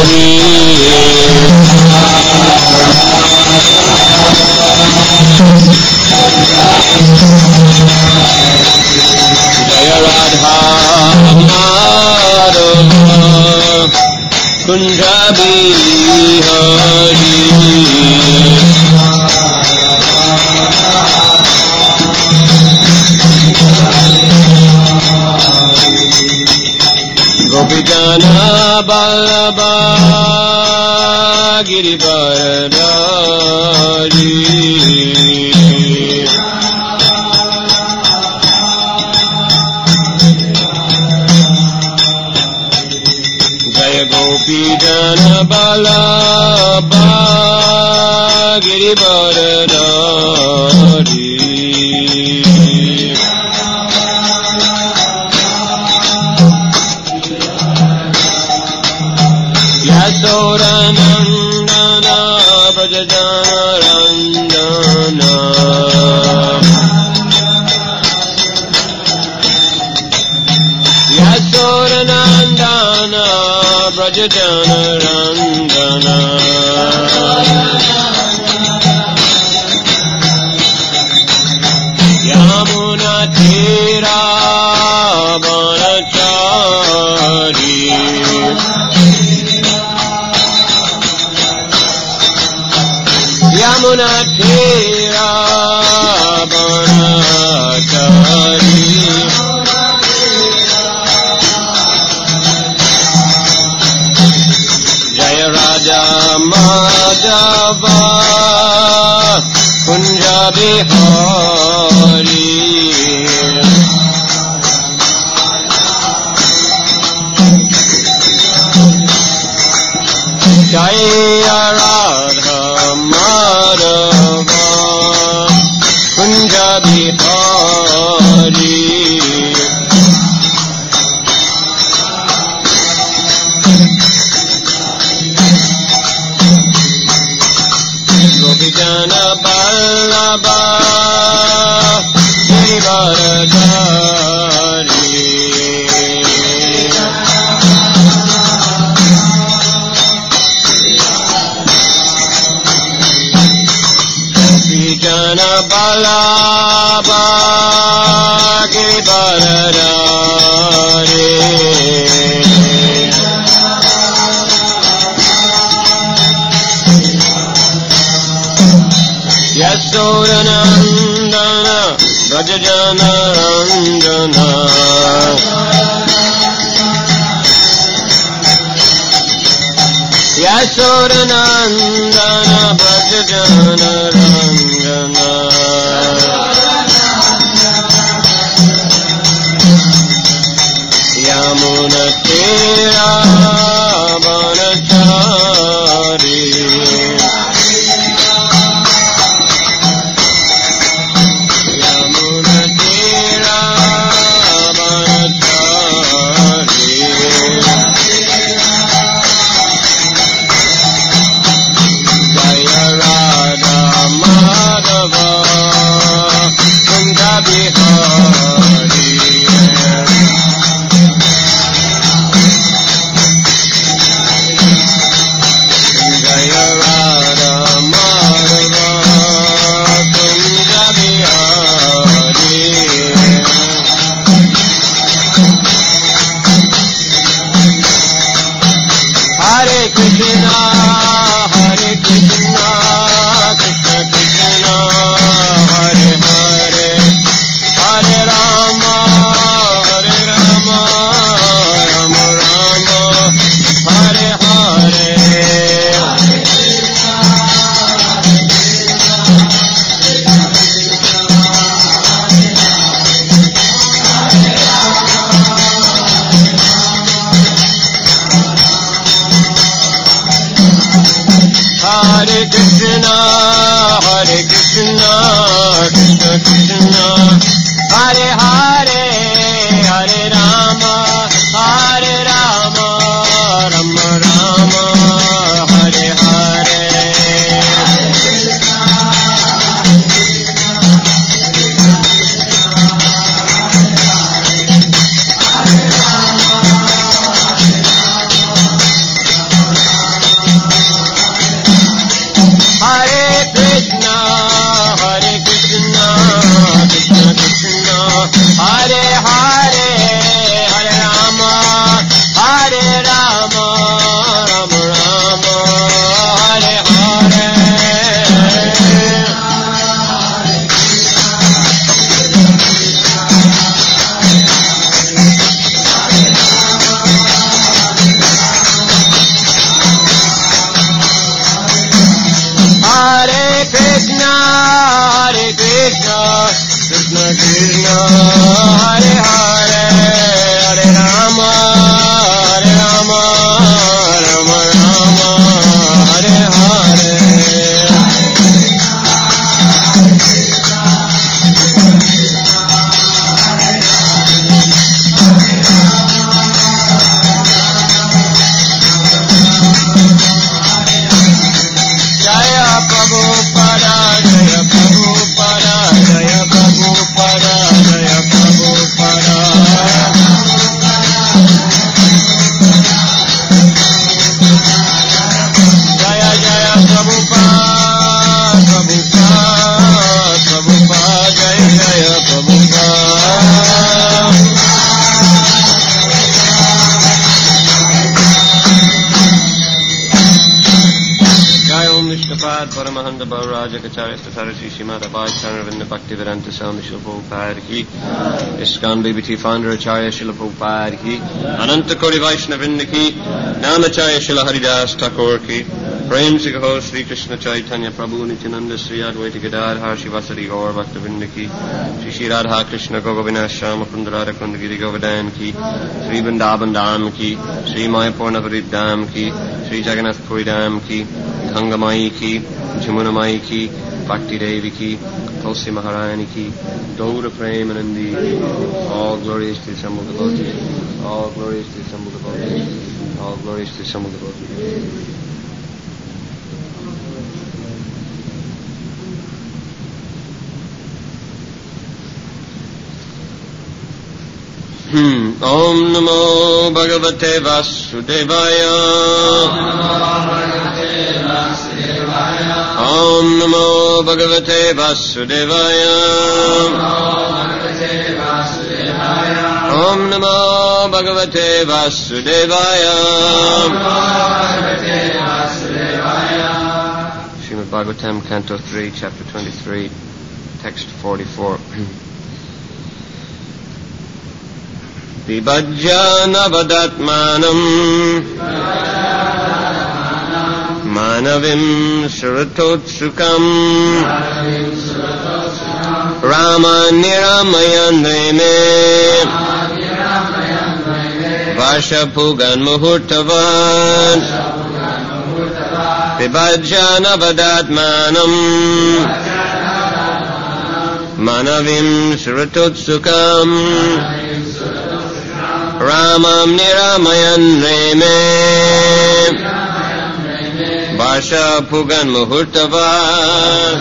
Jaya Radha Madhava Kunja Bihari Gopijana Ballabha Girivaradari Jaya Gopijana Ballabha Girivaradari Yasodanandana Brajajanarandana Yasodanandana Brajajanarandana Yamuna Tira Vanachari Yamuna Tira Vanachari Jaya Raja Madhava Kunja Bihari Jaya Radha Madhava Kunja Bihari Gopijana Ballabha Girivaradari Gopijana Ballabha Girivaradari Yasodanandana Brajajanarandana Yasodanandana Brajajanarandana Yamuna Tira Vanachari Krishna, Hare Hare, Hare Rama, Rama Rama, Hare Hare. Jaya Prabhupada, Jaya Prabhupada, Jaya Prabhupada, Jaya Prabhupada. Jaya Jaya Prabhupada, Prabhupada, Prabhupada, Jaya Jaya Prabhupada. Jai Om Vishnupad Paramahanda Bhavaraja Kacharya Tatharasi Srimad Abhay Chandravinda Bhaktivedanta Swami Srila Prabhupada ki, ISKCON BBT founder Acharya Srila Prabhupada ki, Ananta Koti Vaishnavinda ki, Namacharya Srila Haridas Thakur ki, Prem Se Kaho Sri Krishna Chaitanya Prabhu Nityananda Sri Advaita Gadadhar Shivasari Gaur Bhaktavinda ki, Shri Shri Radha Krishna Govindana Shama Kundara Kundagiri Govardhan ki, Sri Vrindavan Dham ki, Sri Mayapur Navarit Dham ki, Sri Jagannath Puri Dham ki, Ganga Mai ki, Jamuna Mai ki, Bhakti Devi ki, Tulsi Maharani ki, Gaura Premanandi. All glories to the assembled devotees. All glories to the assembled devotees. All glories to the assembled devotees. Om Namo Bhagavate Vasudevaya. Om Namo Bhagavate Vasudevaya. Om Namo Bhagavate Vasudevaya. Srimad Bhagavatam, Canto 3, Chapter 23, Text 44. Vibhajya navadatmanam manavim suratotsukam Rama niramayandreme Vashapugan muhurtavan Vibhajya navadatmanam manavim suratotsukam Ramam niramayan reme Vasha pugan muhurtavat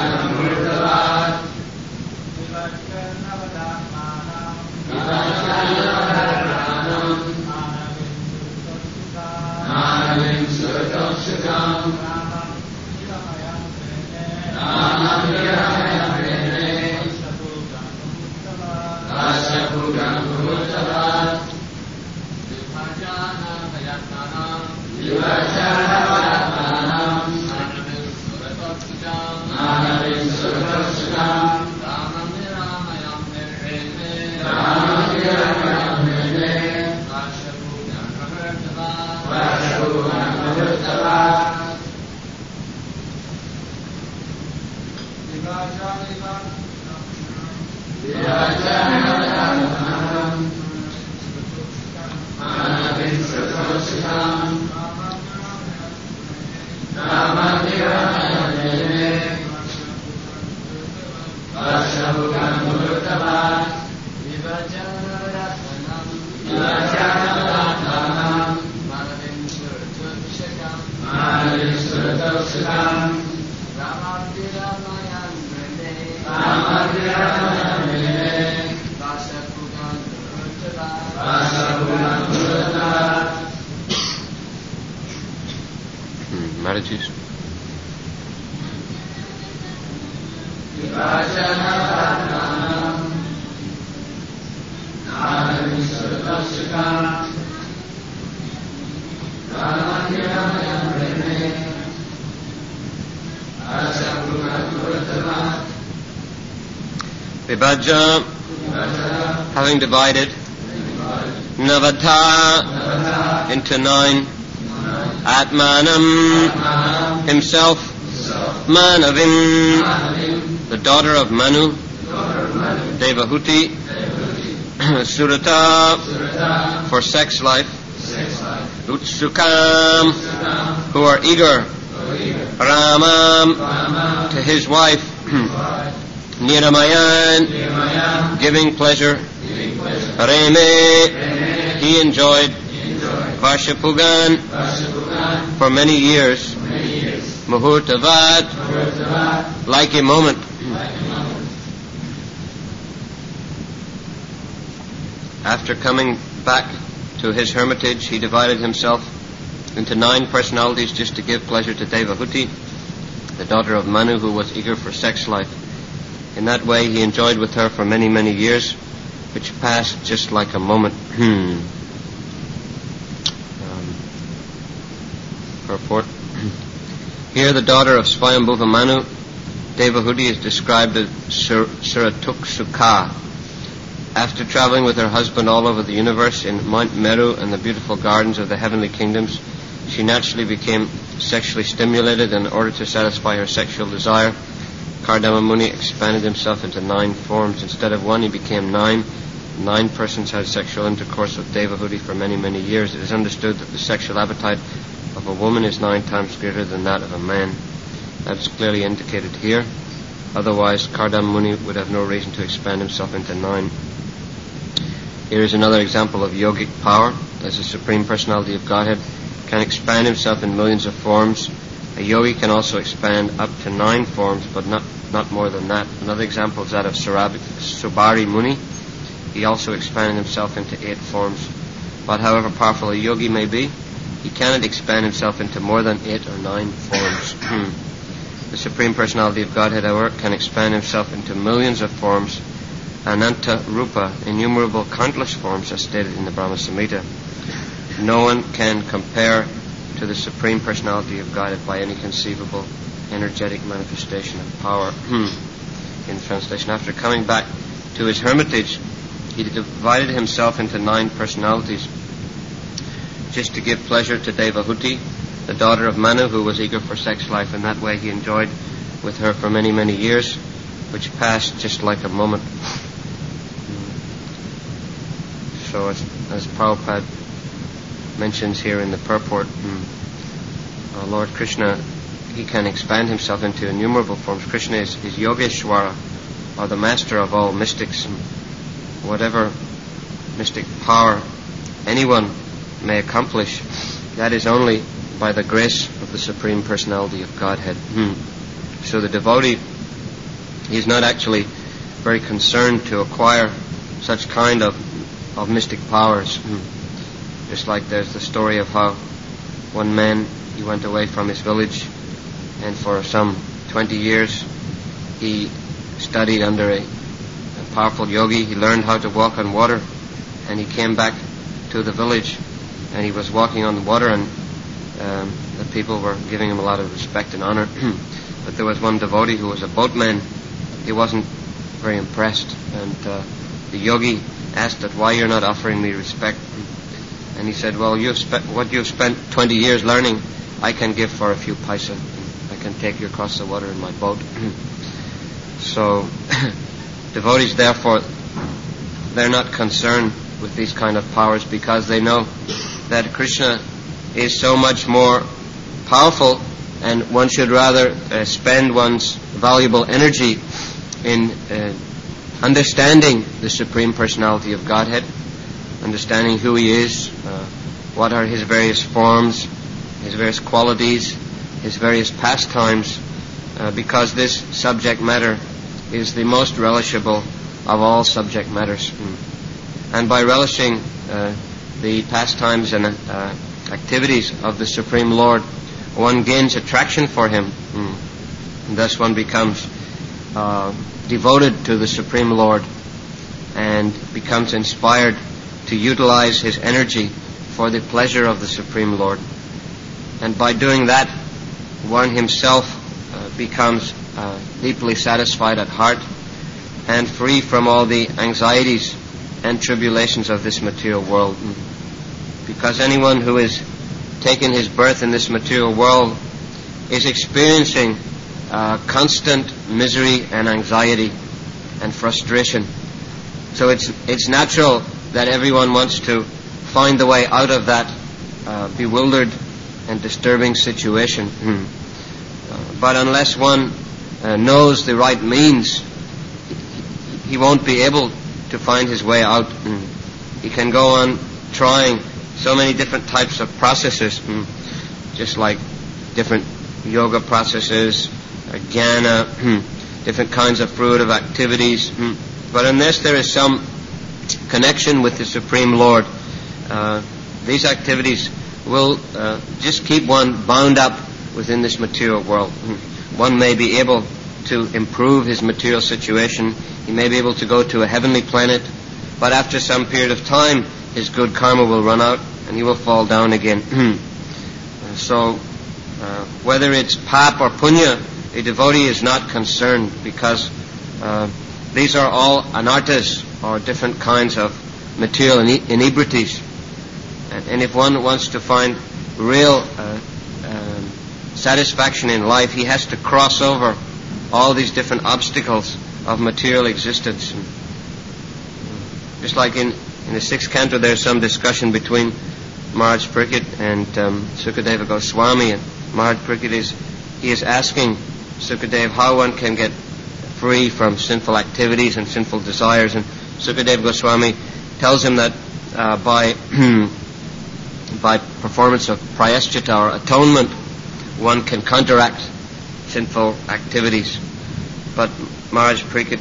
Mataji's. Vibhaja, having divided Navata into 9, Atmanam, himself, Manavim, the daughter of Manu, Devahuti, Surata, for sex life, Utsukam, who are eager, Ramam, to his wife, Niramayan, giving pleasure, Reme, he enjoyed, Varshapugan, for many years, Muhurtavat, like a moment. After coming back to his hermitage, he divided himself into 9 personalities just to give pleasure to Devahuti, the daughter of Manu, who was eager for sex life. In that way he enjoyed with her for many, many years, which passed just like a moment. Purport. Here the daughter of Swayambhuva Manu, Devahuti, is described as Suratuksuka. After traveling with her husband all over the universe in Mount Meru and the beautiful gardens of the heavenly kingdoms, she naturally became sexually stimulated. In order to satisfy her sexual desire, Kardama Muni expanded himself into 9 forms. Instead of 1, he became 9. 9 persons had sexual intercourse with Devahuti for many, many years. It is understood that the sexual appetite of a woman is 9 times greater than that of a man. That is clearly indicated here. Otherwise, Kardama Muni would have no reason to expand himself into 9. Here is another example of yogic power, as the Supreme Personality of Godhead can expand himself in millions of forms. A yogi can also expand up to 9 forms, but not more than that. Another example is that of Subari Muni. He also expanded himself into 8 forms. But however powerful a yogi may be, he cannot expand himself into more than 8 or 9 forms. The Supreme Personality of Godhead, however, can expand himself into millions of forms, Ananta Rupa, innumerable countless forms, as stated in the Brahma Samhita. No one can compare to the Supreme Personality of Godhead by any conceivable energetic manifestation of power. In translation, after coming back to his hermitage, he divided himself into 9 personalities just to give pleasure to Devahuti, the daughter of Manu, who was eager for sex life. In that way he enjoyed with her for many, many years, which passed just like a moment. So as Prabhupada mentions here in the purport, Lord Krishna, he can expand himself into innumerable forms. Krishna is Yogeshwara, or the master of all mystics. Whatever mystic power anyone may accomplish, that is only by the grace of the Supreme Personality of Godhead. So the devotee is not actually very concerned to acquire such kind of mystic powers. Just like there's the story of how one man, he went away from his village, and for some 20 years he studied under a powerful yogi. He learned how to walk on water, and he came back to the village, and he was walking on the water, and the people were giving him a lot of respect and honor. But there was one devotee who was a boatman. He wasn't very impressed, and the yogi asked that why you're not offering me respect. And he said, well, what you've spent 20 years learning, I can give for a few paisa. I can take you across the water in my boat. So devotees, therefore, they're not concerned with these kind of powers, because they know that Krishna is so much more powerful, and one should rather spend one's valuable energy in understanding the Supreme Personality of Godhead, understanding who he is, what are his various forms, his various qualities, his various pastimes, because this subject matter is the most relishable of all subject matters. And by relishing the pastimes and activities of the Supreme Lord, one gains attraction for him, and thus one becomes devoted to the Supreme Lord and becomes inspired to utilize his energy for the pleasure of the Supreme Lord. And by doing that, one himself becomes deeply satisfied at heart and free from all the anxieties and tribulations of this material world. Because anyone who is taken his birth in this material world is experiencing constant misery and anxiety and frustration So it's natural that everyone wants to find the way out of that bewildered and disturbing situation. But unless one knows the right means, he won't be able to find his way out. He can go on trying so many different types of processes, just like different yoga processes, jnana, different kinds of fruitive activities. But unless there is some connection with the Supreme Lord, these activities will just keep one bound up within this material world. One may be able to improve his material situation. He may be able to go to a heavenly planet, but after some period of time, his good karma will run out and he will fall down again. So, whether it's pap or punya, a devotee is not concerned, because these are all anarthas, or different kinds of material inebrities. And if one wants to find real satisfaction in life, he has to cross over all these different obstacles of material existence. Just like in the 6th canto, there's some discussion between Maharaj Parikshit and Sukadeva Goswami, and Maharaj Parikshit is asking Sukadev how one can get free from sinful activities and sinful desires, and Sukadeva Goswami tells him that by performance of prayaschita, or atonement, one can counteract sinful activities. But Maharaj Parikshit,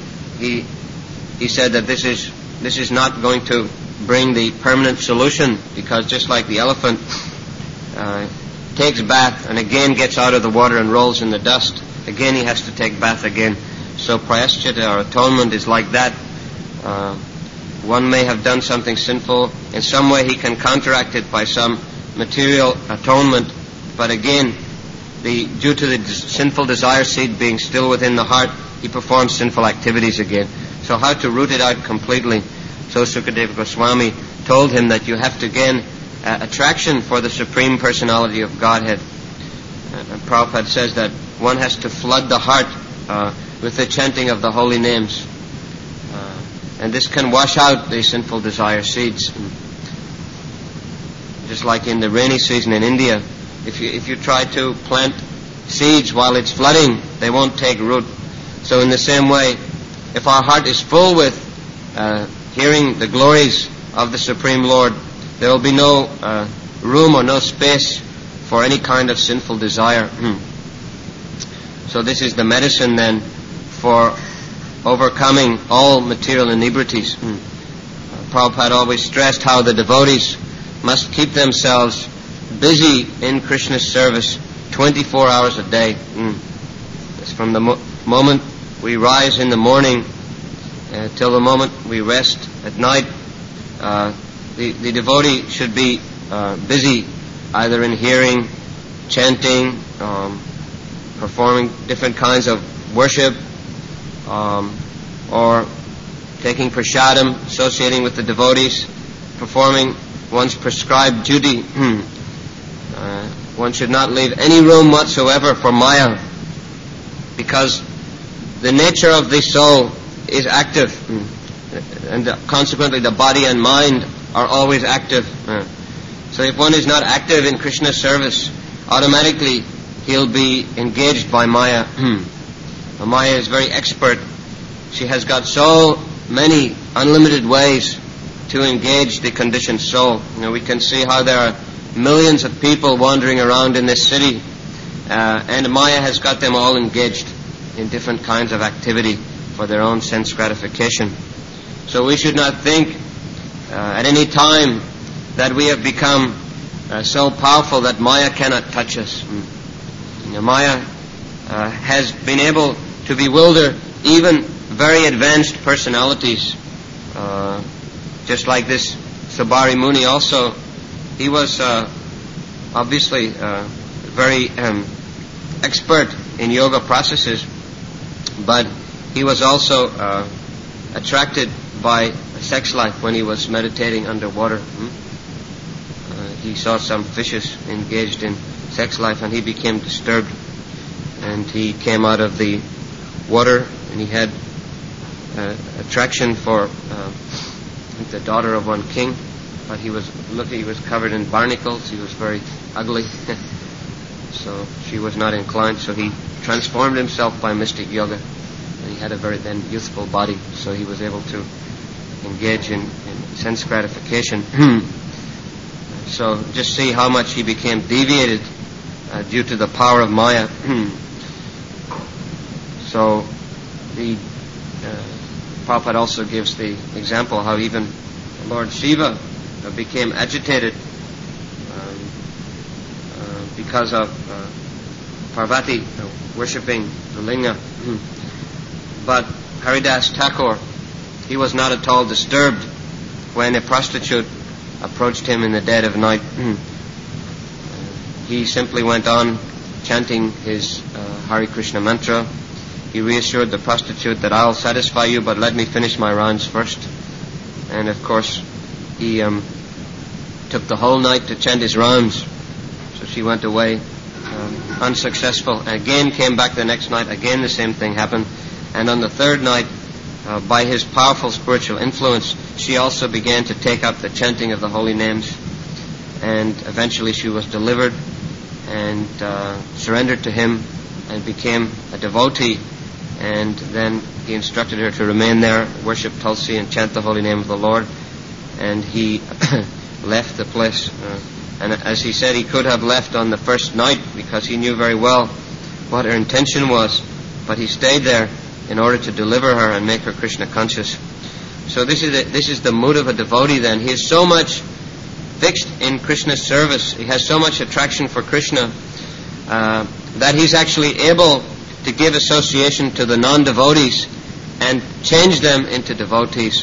he said that this is not going to bring the permanent solution, because just like the elephant takes bath and again gets out of the water and rolls in the dust, again he has to take bath again. So prayaschita, or atonement, is like that. One may have done something sinful. In some way he can counteract it by some material atonement, but again, due to the sinful desire seed being still within the heart, he performs sinful activities again. So how to root it out completely? So Sukadeva Goswami told him that you have to gain attraction for the Supreme Personality of Godhead. And Prabhupada says that one has to flood the heart with the chanting of the holy names. And this can wash out the sinful desire seeds. Just like in the rainy season in India, if you try to plant seeds while it's flooding, they won't take root. So in the same way, if our heart is full with hearing the glories of the Supreme Lord, there will be no room or no space for any kind of sinful desire. So this is the medicine then for overcoming all material inebrities. Prabhupada always stressed how the devotees must keep themselves busy in Krishna's service 24 hours a day. It's from the moment we rise in the morning till the moment we rest at night. The devotee should be busy either in hearing, chanting, performing different kinds of worship, or taking prasadam, associating with the devotees, performing one's prescribed duty. One should not leave any room whatsoever for Maya, because the nature of the soul is active, and consequently the body and mind are always active. So if one is not active in Krishna's service, automatically he'll be engaged by Maya. Maya is very expert. She has got so many unlimited ways to engage the conditioned soul. We can see how there are millions of people wandering around in this city, and Maya has got them all engaged in different kinds of activity for their own sense gratification. So we should not think at any time that we have become so powerful that Maya cannot touch us. Maya has been able to bewilder even very advanced personalities. Just like this Sabari Muni also, he was obviously very expert in yoga processes, but he was also attracted by sex life when he was meditating underwater. He saw some fishes engaged in sex life and he became disturbed, and he came out of the water and he had attraction for the daughter of one king, but he was covered in barnacles. He was very ugly, so she was not inclined. So he transformed himself by mystic yoga, and he had a very then youthful body, so he was able to engage in sense gratification. So just see how much he became deviated due to the power of Maya. So the Prabhupada also gives the example how even Lord Shiva became agitated because of Parvati worshipping the linga. But Haridas Thakur, he was not at all disturbed when a prostitute approached him in the dead of night. He simply went on chanting his Hare Krishna mantra. He reassured the prostitute that I'll satisfy you, but let me finish my rounds first. And of course, he took the whole night to chant his rounds. So she went away unsuccessful. Again came back the next night. Again the same thing happened. And on the third night, by his powerful spiritual influence, she also began to take up the chanting of the holy names. And eventually she was delivered and surrendered to him and became a devotee. And then he instructed her to remain there, worship Tulsi and chant the holy name of the Lord. And he left the place. And as he said, he could have left on the first night because he knew very well what her intention was. But he stayed there in order to deliver her and make her Krishna conscious. So this is the mood of a devotee then. He is so much fixed in Krishna's service. He has so much attraction for Krishna that he's actually able to give association to the non-devotees and change them into devotees.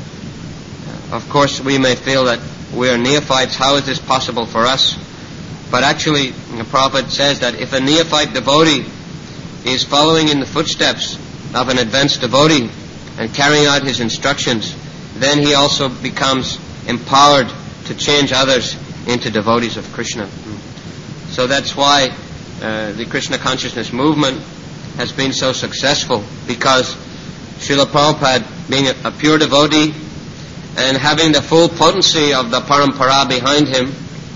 Of course, we may feel that we are neophytes. How is this possible for us? But actually, the Prabhupada says that if a neophyte devotee is following in the footsteps of an advanced devotee and carrying out his instructions, then he also becomes empowered to change others into devotees of Krishna. So that's why the Krishna consciousness movement has been so successful, because Srila Prabhupada, being a pure devotee and having the full potency of the parampara behind him,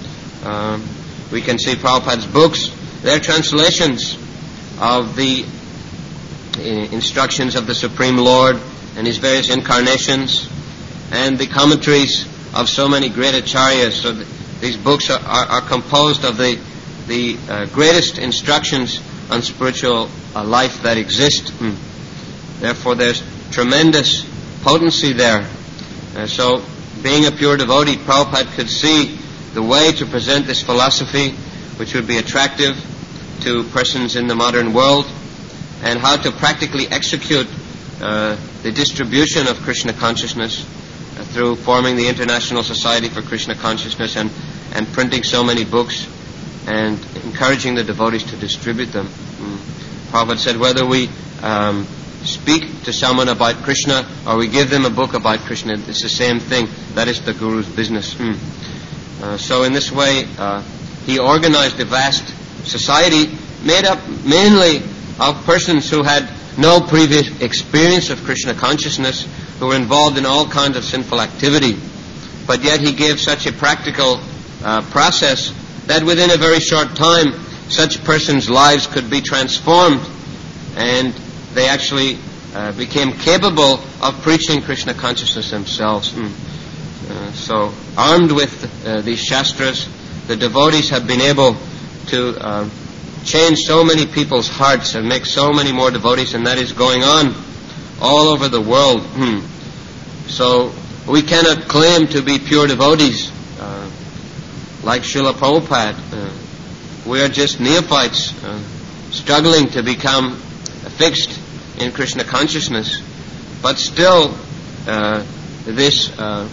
we can see Prabhupada's books, they're translations of the instructions of the Supreme Lord and his various incarnations, and the commentaries of so many great acharyas. So these books are composed of the greatest instructions on spiritual life that exist. Therefore, there's tremendous potency there. So, being a pure devotee, Prabhupada could see the way to present this philosophy, which would be attractive to persons in the modern world, and how to practically execute the distribution of Krishna consciousness through forming the International Society for Krishna Consciousness and printing so many books and encouraging the devotees to distribute them. Prabhupada said, whether we speak to someone about Krishna or we give them a book about Krishna, it's the same thing. That is the Guru's business. So in this way, he organized a vast society made up mainly of persons who had no previous experience of Krishna consciousness, who were involved in all kinds of sinful activity. But yet he gave such a practical process that within a very short time, such persons' lives could be transformed, and they actually became capable of preaching Krishna consciousness themselves. So, armed with these shastras, the devotees have been able to change so many people's hearts and make so many more devotees, and that is going on all over the world. So, we cannot claim to be pure devotees like Srila Prabhupada. We are just neophytes struggling to become fixed in Krishna consciousness. But still, this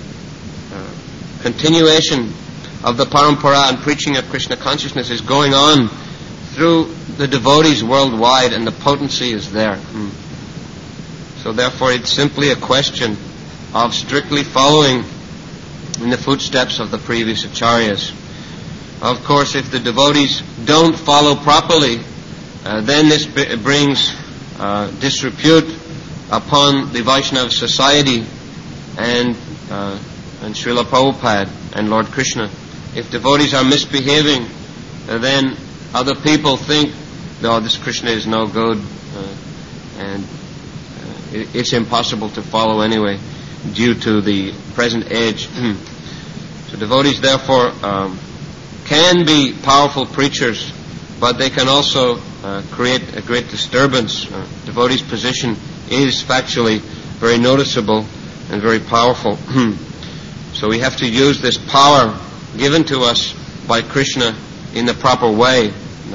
continuation of the parampara and preaching of Krishna consciousness is going on through the devotees worldwide, and the potency is there. So therefore it's simply a question of strictly following in the footsteps of the previous acharyas. Of course, if the devotees don't follow properly, then this brings disrepute upon the Vaishnava society and Srila Prabhupada and Lord Krishna. If devotees are misbehaving, then other people think, oh, this Krishna is no good, and it's impossible to follow anyway due to the present age. So devotees therefore can be powerful preachers, but they can also create a great disturbance. Devotees' position is factually very noticeable and very powerful. So we have to use this power given to us by Krishna in the proper way.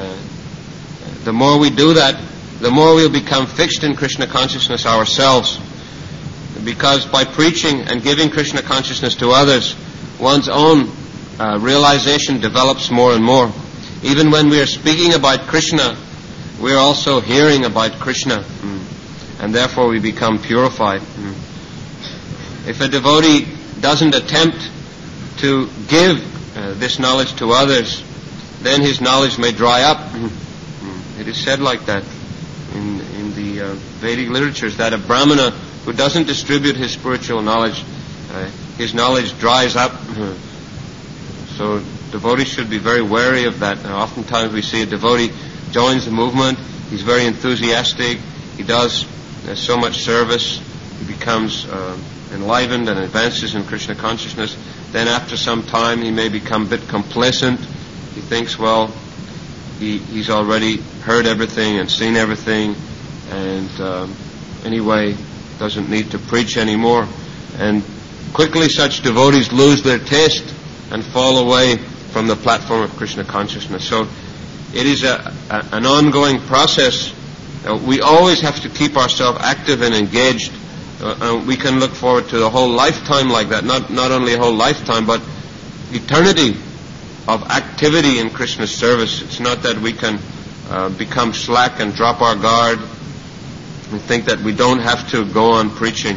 The more we do that, the more we'll become fixed in Krishna consciousness ourselves. Because by preaching and giving Krishna consciousness to others, one's own realization develops more and more. Even when we are speaking about Krishna, we are also hearing about Krishna, and therefore we become purified. If a devotee doesn't attempt to give this knowledge to others, then his knowledge may dry up. It is said like that in the Vedic literatures, that a Brahmana who doesn't distribute his spiritual knowledge, his knowledge dries up. So devotees should be very wary of that. Oftentimes we see a devotee joins the movement, he's very enthusiastic, he does so much service, he becomes enlivened and advances in Krishna consciousness. Then after some time he may become a bit complacent. He thinks, well, he's already heard everything and seen everything, and anyway doesn't need to preach anymore. And quickly such devotees lose their taste and fall away from the platform of Krishna consciousness. So it is an ongoing process. We always have to keep ourselves active and engaged. We can look forward to the whole lifetime like that. Not only a whole lifetime, but eternity of activity in Krishna's service. It's not that we can become slack and drop our guard and think that we don't have to go on preaching.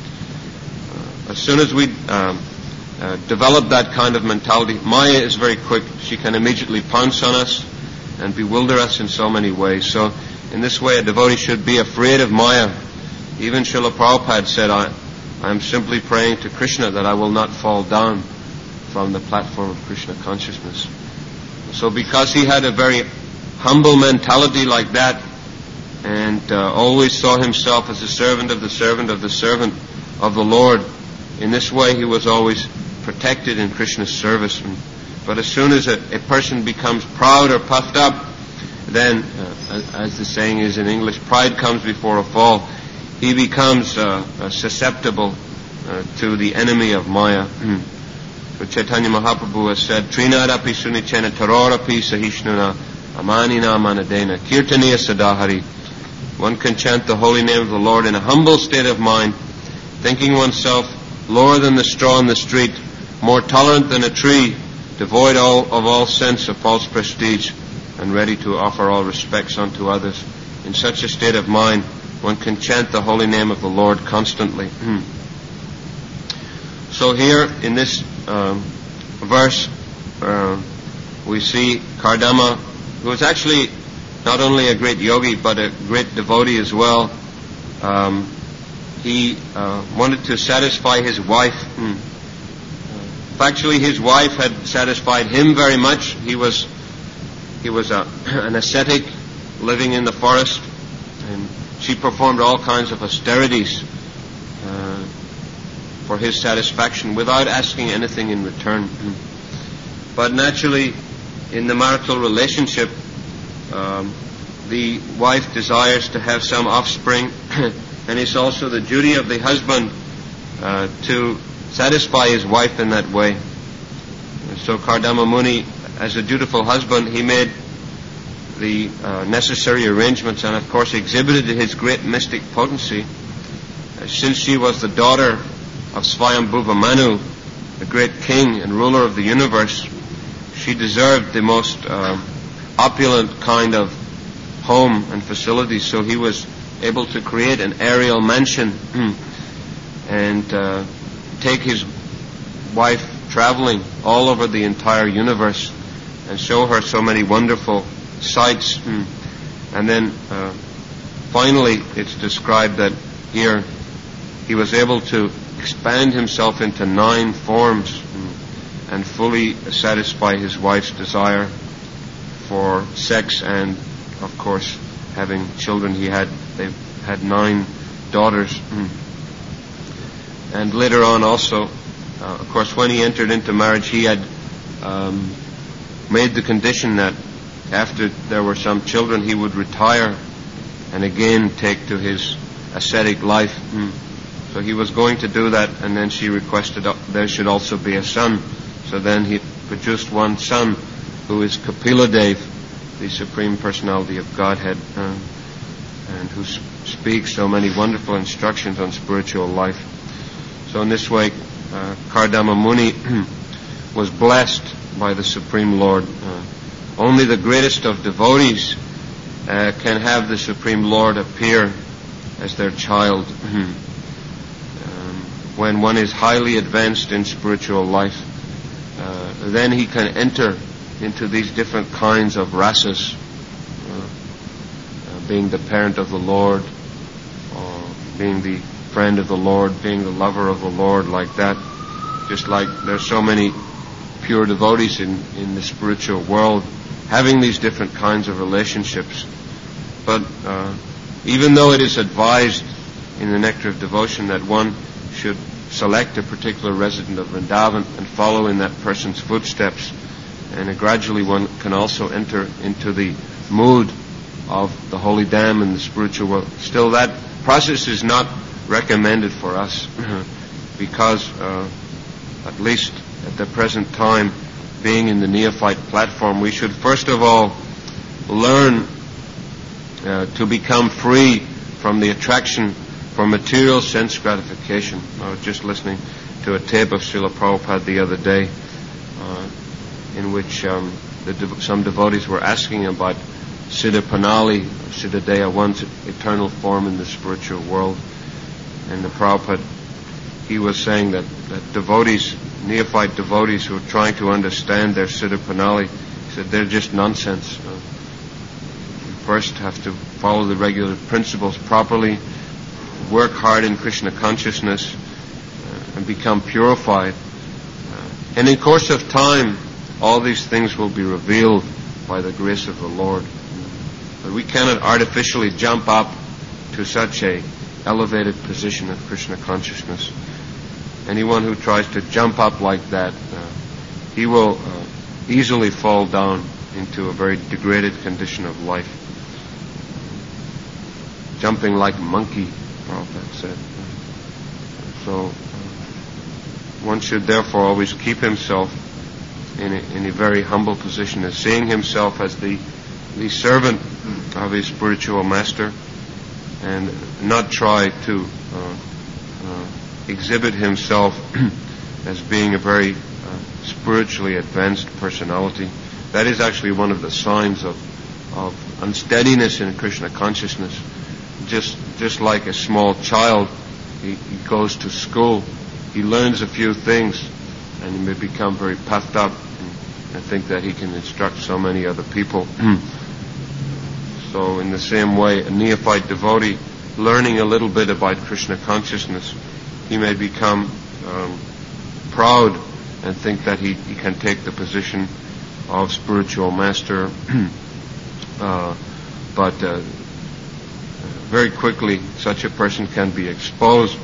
As soon as we develop that kind of mentality, Maya is very quick. She can immediately pounce on us and bewilder us in so many ways. So in this way a devotee should be afraid of Maya. Even Srila Prabhupada said, I am simply praying to Krishna that I will not fall down from the platform of Krishna consciousness. So because he had a very humble mentality like that, and always saw himself as a servant of the servant of the servant of the Lord, in this way he was always protected in Krishna's service. But as soon as a person becomes proud or puffed up, then, as the saying is in English, pride comes before a fall. He becomes susceptible to the enemy of Maya. So Chaitanya Mahaprabhu has said, Trinadapi sunichena tarorapi sahishnuna amanina manadena kirtaniya sadahari. One can chant the holy name of the Lord in a humble state of mind, thinking oneself lower than the straw in the street, more tolerant than a tree, devoid of all sense of false prestige, and ready to offer all respects unto others. In such a state of mind, one can chant the holy name of the Lord constantly. So here in this verse, we see Kardama, who is actually not only a great yogi but a great devotee as well. He wanted to satisfy his wife. Actually, his wife had satisfied him very much. He was an ascetic living in the forest, and she performed all kinds of austerities for his satisfaction without asking anything in return. But naturally, in the marital relationship, the wife desires to have some offspring, and it's also the duty of the husband to satisfy his wife in that way. So Kardama Muni, as a dutiful husband, he made the necessary arrangements and of course exhibited his great mystic potency. Since she was the daughter of Swayambhuva Manu, the great king and ruler of the universe, she deserved the most opulent kind of home and facilities. So he was able to create an aerial mansion and take his wife traveling all over the entire universe and show her so many wonderful sights. And then finally it's described that here he was able to expand himself into 9 forms and fully satisfy his wife's desire for sex and, of course, having children. They had 9 daughters. And later on also, of course, when he entered into marriage, he had made the condition that after there were some children, he would retire and again take to his ascetic life. So he was going to do that, and then she requested there should also be a son. So then he produced one son, who is Kapiladev, the Supreme Personality of Godhead, and who speaks so many wonderful instructions on spiritual life. So in this way, Kardama Muni was blessed by the Supreme Lord. Only the greatest of devotees can have the Supreme Lord appear as their child. When one is highly advanced in spiritual life, then he can enter into these different kinds of rasas, being the parent of the Lord, or being the friend of the Lord, being the lover of the Lord, like that. Just like there's so many pure devotees in the spiritual world having these different kinds of relationships. But even though it is advised in the Nectar of Devotion that one should select a particular resident of Vrindavan and follow in that person's footsteps, and gradually one can also enter into the mood of the holy dam in the spiritual world, still that process is not recommended for us because at least at the present time, being in the neophyte platform, we should first of all learn to become free from the attraction for material sense gratification. I was just listening to a tape of Srila Prabhupada the other day in which some devotees were asking about Siddha Pranali, Siddha Deha, one's eternal form in the spiritual world. And the Prabhupada, he was saying that devotees, neophyte devotees who are trying to understand their Siddha Pranali, he said they're just nonsense. You first have to follow the regular principles properly, work hard in Krishna consciousness, and become purified. And in course of time, all these things will be revealed by the grace of the Lord. But we cannot artificially jump up to such a elevated position of Krishna consciousness. Anyone who tries to jump up like that, he will easily fall down into a very degraded condition of life. Jumping like a monkey, Prabhupada said. So one should therefore always keep himself in a very humble position, as seeing himself as the servant of his spiritual master, and not try to exhibit himself as being a very spiritually advanced personality. That is actually one of the signs of unsteadiness in Krishna consciousness. Just like a small child, he goes to school, he learns a few things, and he may become very puffed up and think that he can instruct so many other people. So in the same way, a neophyte devotee learning a little bit about Krishna consciousness, he may become proud and think that he can take the position of spiritual master, but very quickly such a person can be exposed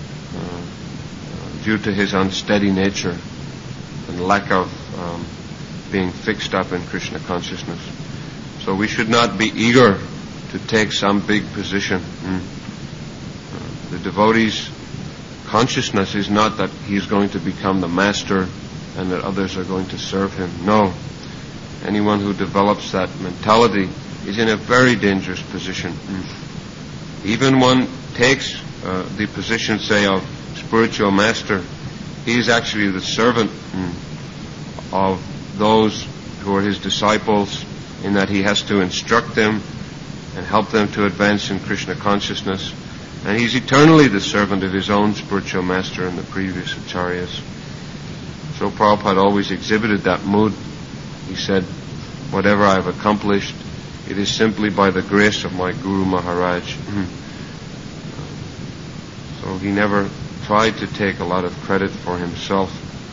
due to his unsteady nature and lack of being fixed up in Krishna consciousness. So we should not be eager to take some big position. The devotee's consciousness is not that he is going to become the master and that others are going to serve him. No. Anyone who develops that mentality is in a very dangerous position. Even one takes the position, say, of spiritual master, he is actually the servant of those who are his disciples, in that he has to instruct them and help them to advance in Krishna consciousness. And he's eternally the servant of his own spiritual master and the previous acharyas. So Prabhupada always exhibited that mood. He said, whatever I have accomplished, it is simply by the grace of my Guru Maharaj. So he never tried to take a lot of credit for himself.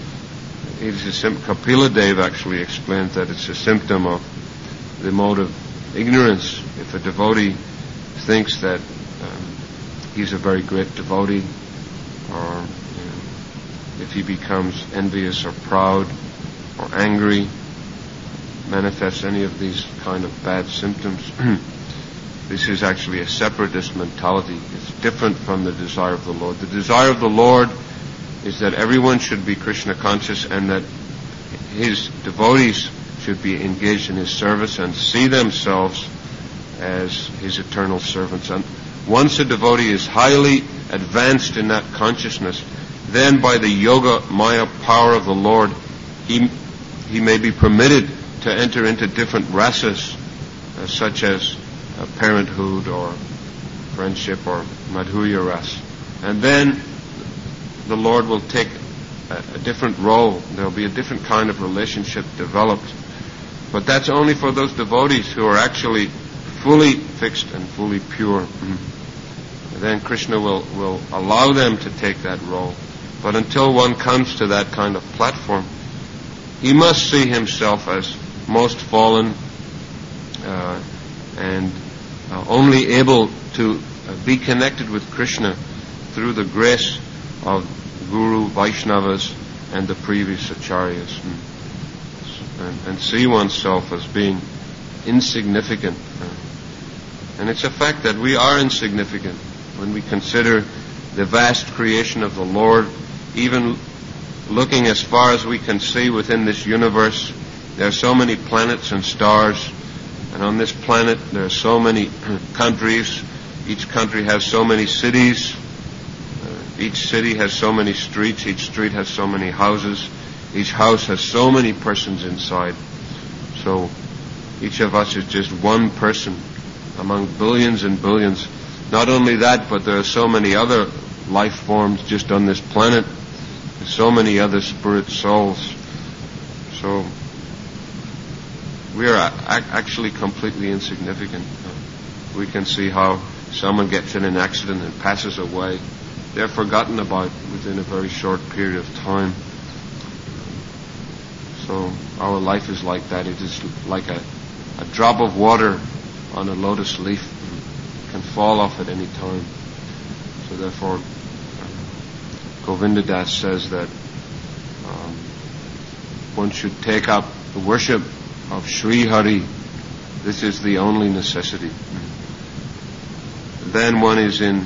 Kapila Dev actually explains that it's a symptom of the mode of ignorance. If a devotee thinks that he's a very great devotee, or if he becomes envious or proud or angry, manifests any of these kind of bad symptoms, this is actually a separatist mentality. It's different from the desire of the Lord. The desire of the Lord is that everyone should be Krishna conscious, and that his devotees should be engaged in his service and see themselves as his eternal servants. And once a devotee is highly advanced in that consciousness, then by the yoga maya power of the Lord, he may be permitted to enter into different rasas, such as parenthood or friendship or madhurya ras. And then the Lord will take a different role. There will be a different kind of relationship developed. But that's only for those devotees who are actually fully fixed and fully pure. Then Krishna will allow them to take that role. But until one comes to that kind of platform, he must see himself as most fallen and only able to be connected with Krishna through the grace of Guru, Vaishnavas, and the previous acharyas, and see oneself as being insignificant. And it's a fact that we are insignificant when we consider the vast creation of the Lord. Even looking as far as we can see within this universe, there are so many planets and stars, and on this planet there are so many countries. Each country has so many cities. Each city has so many streets. Each street has so many houses. Each house has so many persons inside. So each of us is just one person among billions and billions. Not only that, but there are so many other life forms just on this planet. There's so many other spirit souls. So we are actually completely insignificant. We can see how someone gets in an accident and passes away. They're forgotten about within a very short period of time. So our life is like that. It is like a drop of water on a lotus leaf. It can fall off at any time. So therefore, Govinda Das says that one should take up the worship of Sri Hari. This is the only necessity. Then one is in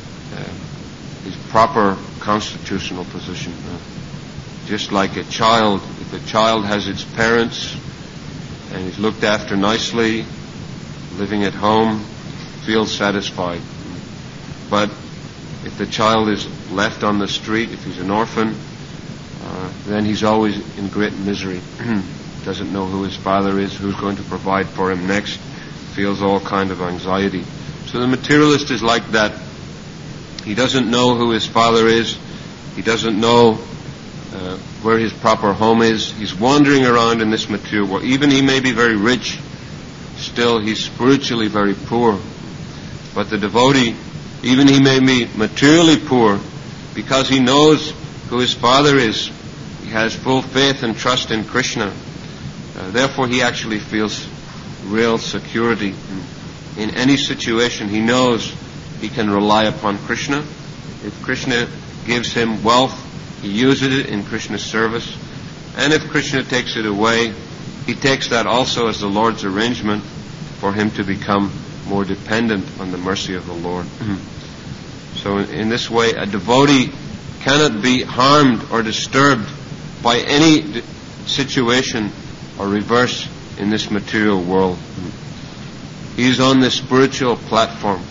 his proper constitutional position. Just like a child, if a child has its parents and is looked after nicely, living at home, feels satisfied. But if the child is left on the street, if he's an orphan, then he's always in great misery. Doesn't know who his father is, who's going to provide for him next, feels all kind of anxiety. So the materialist is like that. He doesn't know who his father is. He doesn't know where his proper home is. He's wandering around in this material world. Even he may be very rich, still he's spiritually very poor. But the devotee, even he may be materially poor, because he knows who his father is. He has full faith and trust in Krishna. Therefore he actually feels real security. In any situation he knows he can rely upon Krishna. If Krishna gives him wealth, he uses it in Krishna's service. And if Krishna takes it away, he takes that also as the Lord's arrangement for him to become more dependent on the mercy of the Lord. So in this way, a devotee cannot be harmed or disturbed by any situation or reverse in this material world. He is on this spiritual platform,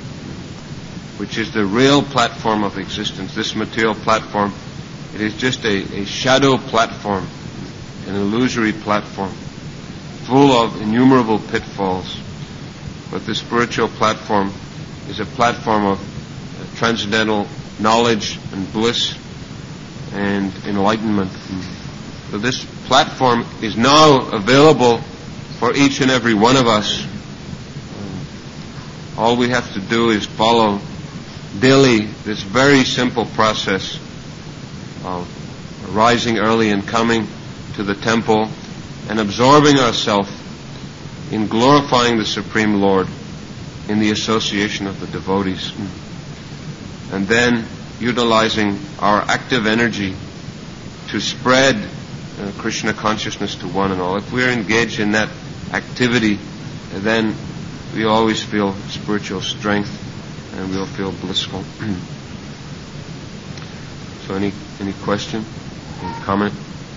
which is the real platform of existence. This material platform, it is just a shadow platform, an illusory platform, full of innumerable pitfalls. But the spiritual platform is a platform of transcendental knowledge and bliss and enlightenment. So this platform is now available for each and every one of us. All we have to do is follow daily this very simple process of rising early and coming to the temple and absorbing ourselves in glorifying the Supreme Lord in the association of the devotees, and then utilizing our active energy to spread Krishna consciousness to one and all. If we're engaged in that activity, then we always feel spiritual strength and we'll feel blissful. So any question? Any comment?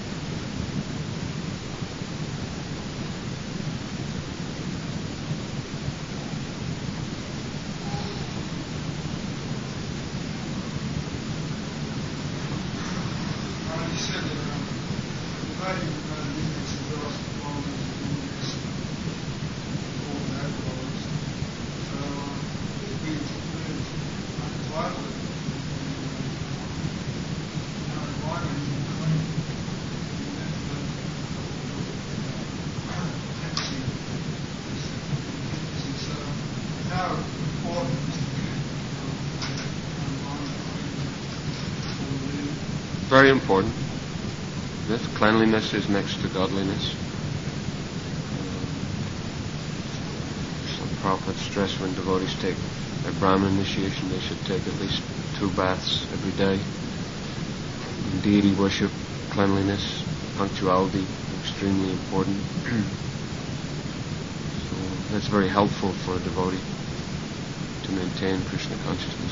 Very important. This cleanliness is next to godliness. Some prophets stress when devotees take their Brahman initiation, they should take at least 2 baths every day. In deity worship, cleanliness, punctuality, extremely important. So that's very helpful for a devotee to maintain Krishna consciousness.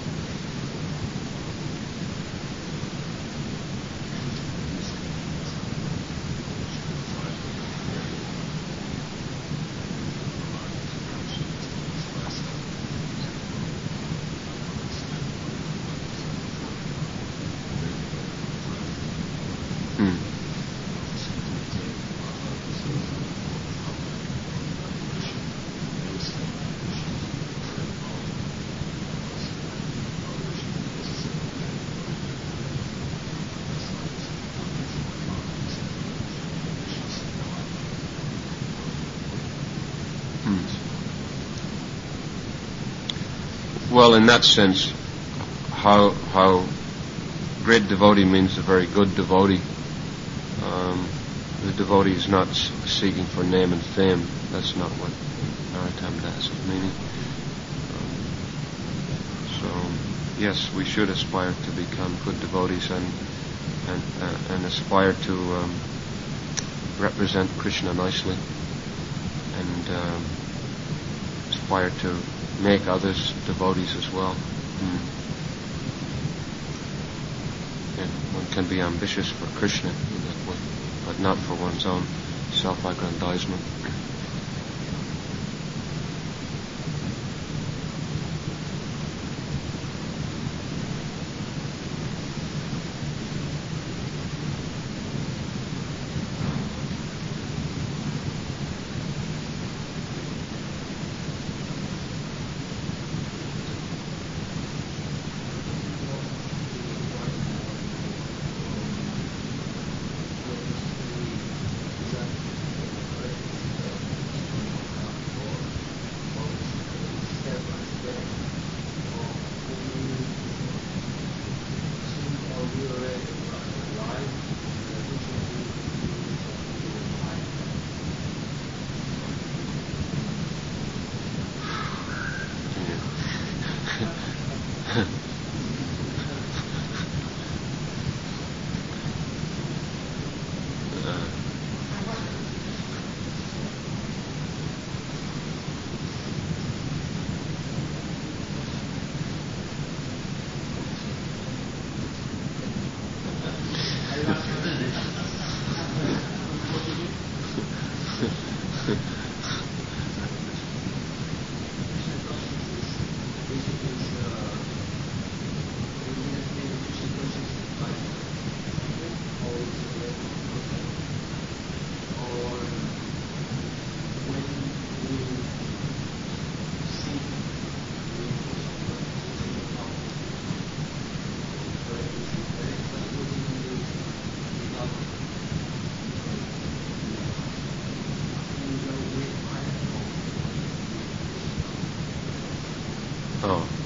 Well, in that sense, how great devotee means a very good devotee. The devotee is not seeking for name and fame. That's not what Narottam Das is meaning. So, yes, we should aspire to become good devotees and aspire to represent Krishna nicely and aspire to make others devotees as well. And one can be ambitious for Krishna in that way, but not for one's own self-aggrandizement.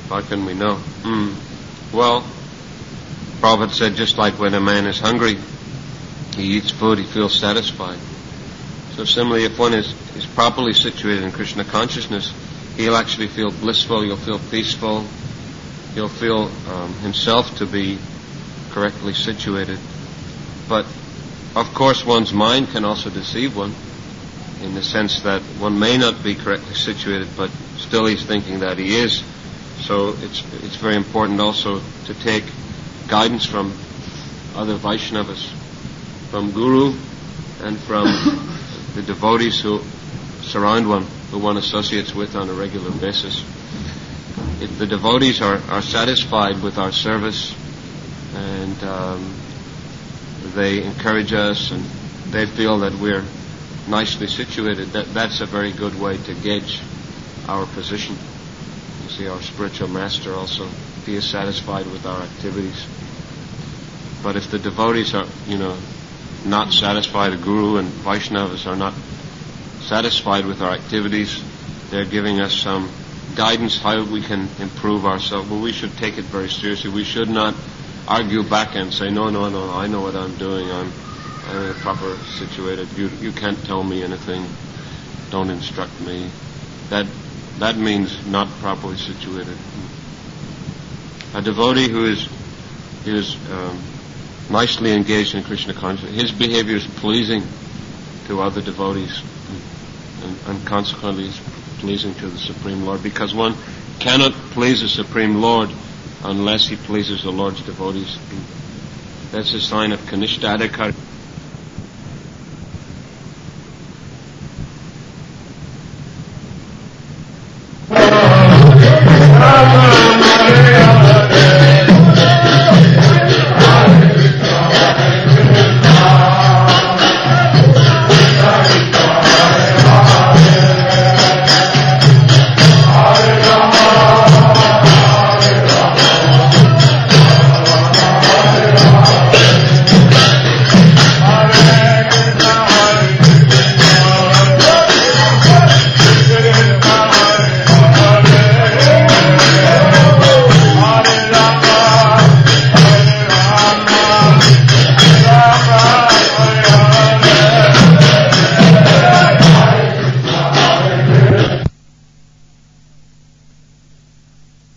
How can we know? Well, Prabhupada said just like when a man is hungry, he eats food, he feels satisfied. So similarly, if one is properly situated in Krishna consciousness, he'll actually feel blissful, he'll feel peaceful, he'll feel himself to be correctly situated. But of course one's mind can also deceive one, in the sense that one may not be correctly situated, but still he's thinking that he is. So it's very important also to take guidance from other Vaishnavas, from Guru and from the devotees who surround one, who one associates with on a regular basis. If the devotees are satisfied with our service and they encourage us and they feel that we're nicely situated, that's a very good way to gauge our position. You see, our spiritual master also, he is satisfied with our activities. But if the devotees are, not satisfied, the Guru and Vaishnavas are not satisfied with our activities, they're giving us some guidance how we can improve ourselves. Well, we should take it very seriously. We should not argue back and say, no, I know what I'm doing. I'm proper situated. You can't tell me anything. Don't instruct me. That means not properly situated. A devotee who is nicely engaged in Krishna consciousness, his behavior is pleasing to other devotees, and consequently is pleasing to the Supreme Lord, because one cannot please the Supreme Lord unless he pleases the Lord's devotees. That's a sign of Kanishta Adhikari.